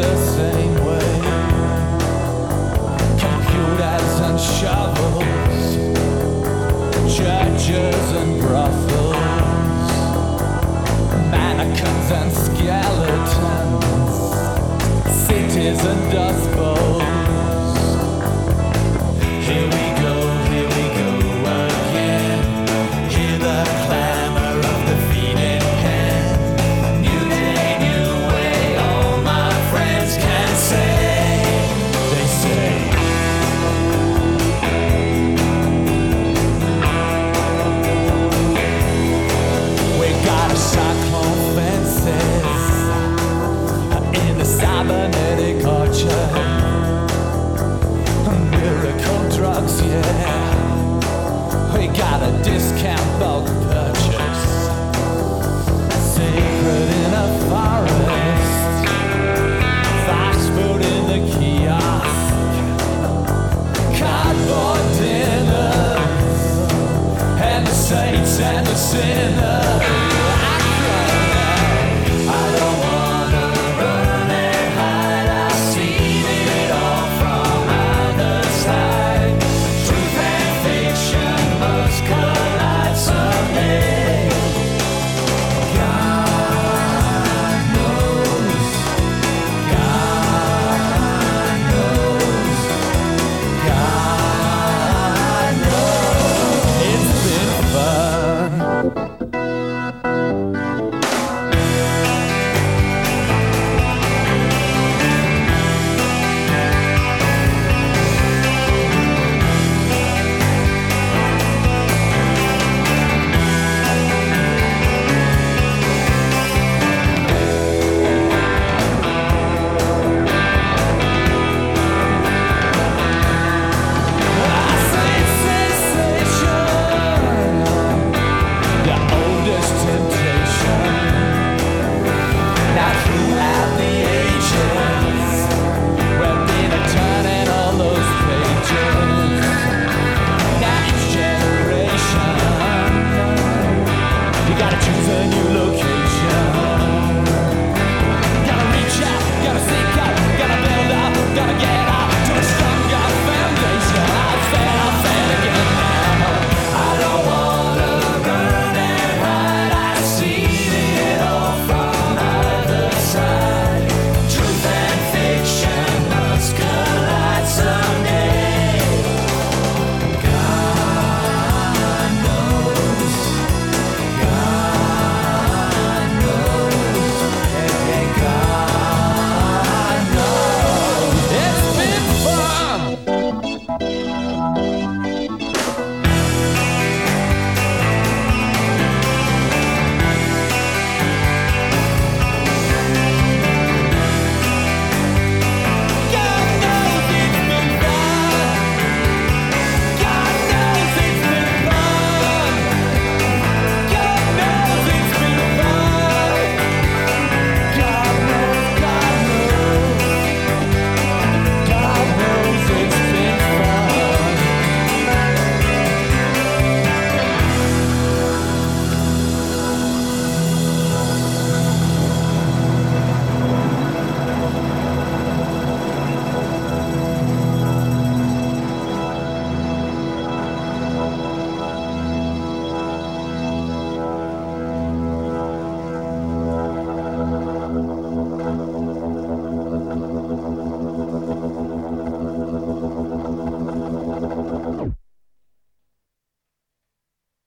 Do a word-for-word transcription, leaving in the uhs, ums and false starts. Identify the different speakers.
Speaker 1: the same way. Computers and shovels, churches and brothels, mannequins and skeletons, cities and dust bowls. Here we go, here we go again. Hear the clamor of the feeding pen. New day, new way, all my friends can say. They say we got a cyclone fences in the cybernetic orchard. Miracle drugs, yeah. We got a discount